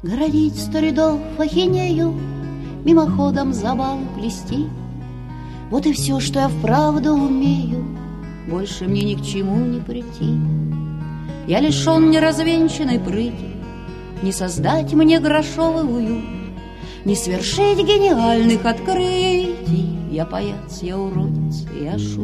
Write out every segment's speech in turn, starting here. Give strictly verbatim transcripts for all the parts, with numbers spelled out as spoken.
Городить сто рядов ахинею, мимоходом забавы плести. Вот и все, что я вправду умею, больше мне ни к чему не прийти. Я лишен неразвенчанной прыти, не создать мне грошовый уют, не свершить гениальных открытий. Я паяц, я уродец, я шут.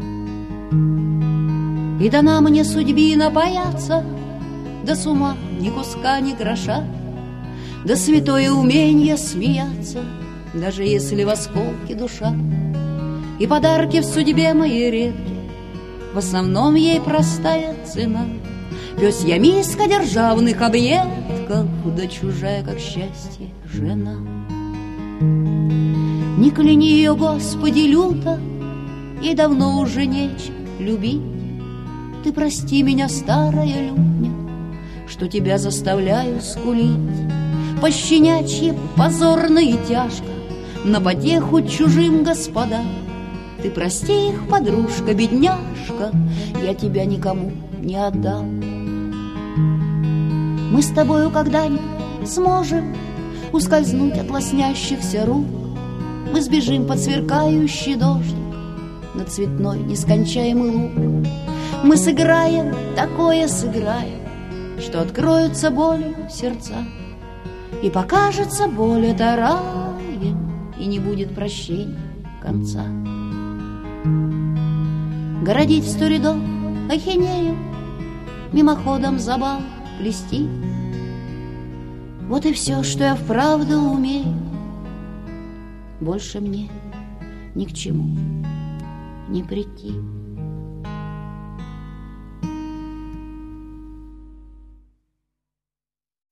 И дана мне судьбина паяться, да с ума ни куска, ни гроша, да святое уменье смеяться, даже если в осколке душа. И подарки в судьбе моей редки, в основном ей простая цена. Пёс я миска державных объедков, да чужая, как счастье, жена. Не кляни ее, Господи, люто, ей давно уже нечем любить. Ты прости меня, старая лютня, что тебя заставляю скулить. Пощенячьи позорно и тяжко, на потеху чужим господам. Ты прости их, подружка, бедняжка, я тебя никому не отдам. Мы с тобою когда-нибудь сможем ускользнуть от лоснящихся рук. Мы сбежим под сверкающий дождик на цветной нескончаемый луг. Мы сыграем, такое сыграем, что откроются болью сердца, и покажется боль это раем, и не будет прощения конца. Городить сто рядов ахинею, мимоходом забав плести. Вот и все, что я вправду умею, больше мне ни к чему не прийти.